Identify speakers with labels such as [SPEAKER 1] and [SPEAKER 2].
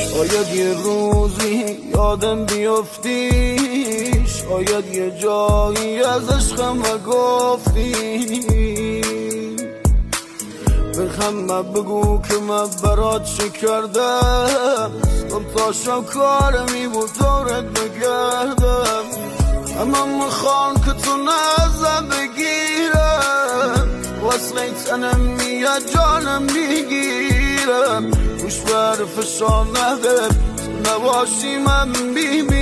[SPEAKER 1] شاید یه روزی یادم بیفتی، شاید یه جایی از عشقم گفتی. به همه بگو که من برات چه کردم، صبح تا شب کارمی بود دورت بگردم. اما میخوام که تو نزم بگیرم، وصله تنم میاد جانم میگیرم. گوش بر فشار نده، تو نباشی من میمیرم.